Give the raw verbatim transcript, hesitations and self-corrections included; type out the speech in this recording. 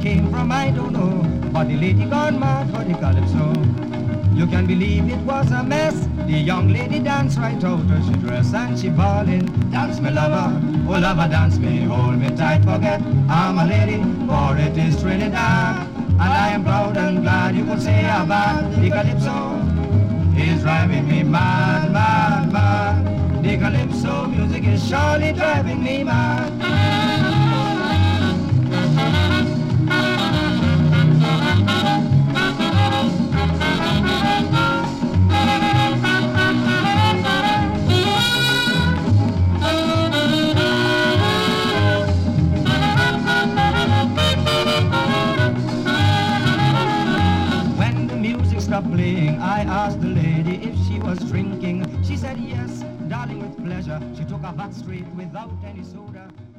came from, I don't know. But the lady gone mad for the calypso. You can believe it was a mess. The young lady danced right out as she dressed and she bawling, dance me lover, oh lover dance me, hold me tight, forget I'm a lady, for it is Trinidad. And I am proud and glad you could say about the calypso is driving me mad, mad, mad. The calypso music is surely driving me mad. Stopped playing, I asked the lady if she was drinking. She said yes, darling, with pleasure. She took a back straight without any soda.